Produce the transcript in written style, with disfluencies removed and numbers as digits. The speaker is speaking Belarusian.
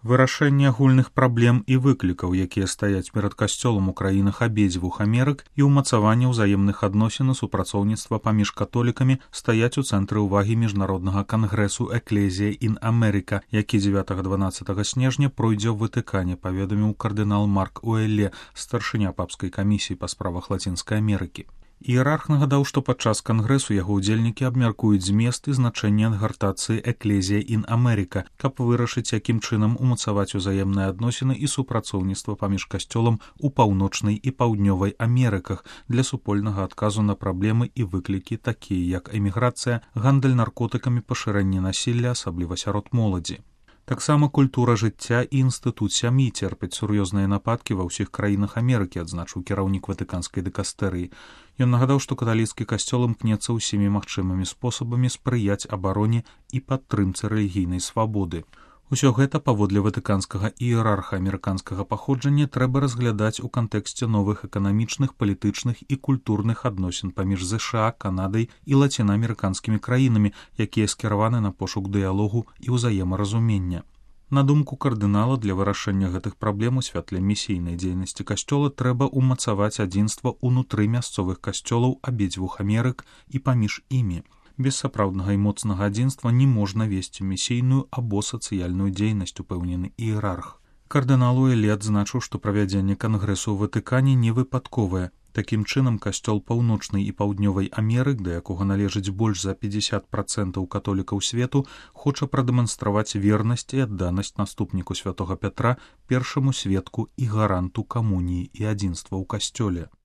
Вырашэнне агульных праблем і выклікаў, якія стаяць перад касцёлам у краінах абедзвюх Амерык, і ўмацаванне ўзаемных адносін і супрацоўніцтва паміж католікамі стаяць у цэнтры ўвагі міжнароднага кангрэсу «Экклезія ін Америка», які 9-12 снежня пройдзе ў Ватыкане, паведаміў кардынал Марк Уэлле, старшыня папскай камісіі па справах Лацінскай Амерыкі. Іерарх нагадаў, што падчас кангрэсу яго ўдзельнікі абмяркуюць змест і значэнне адгартацыі «Экклезія ін Америка», каб вырашыць, якім чынам умацаваць узаемныя адносіны і супрацоўніцтва паміж касцёлам у паўночнай і паўднёвай Амерыках для супольнага адказу на праблемы і выклікі, такія як эміграцыя, гандаль наркотыкамі, пашырэнне насілля, асабліва сярод моладзі. Таксама культура жыцця і інстытут сям'і церпяць сур'ёзныя нападкі ва ўсіх краінах Амерыкі, адзначыў кіраўнік ватыканскай дыкастэрыі. Ён нагадаў, што каталіцкі касцёл імкнецца ўсімі магчымымі спосабамі спрыяць абароне і падтрымцы рэлігійнай свабоды. Усё гэта, паводле ватыканскага іерарха амерыканскага паходжання, трэба разглядаць у кантэксце новых эканамічных, палітычных і культурных адносін паміж ЗША, Канадай і лацінаамерыканскімі краінамі, якія скіраваны на пошук дыялогу і ўзаемаразумення. На думку кардынала, для вырашэння гэтых праблем у святле місійнай дзейнасці касцёла трэба ўмацаваць адзінства ўнутры мясцовых касцёлаў абедзвюх Амерык і паміж імі. Без сапраўднага і моцнага адзінства не можна весці місійную або сацыяльную дзейнасць, упэўнены іерарх. Кардынал Уэлле адзначыў, што правядзенне кангрэсу ў Ватыкане не выпадковае. Такім чынам, касцёл паўночнай і паўднёвай Амерык, да якога належыць больш за 50% католікаў свету, хоча прадэманстраваць вернасць і адданасць наступніку святога Пятра, першаму сведку і гаранту камуніі і адзінства ў касцёле.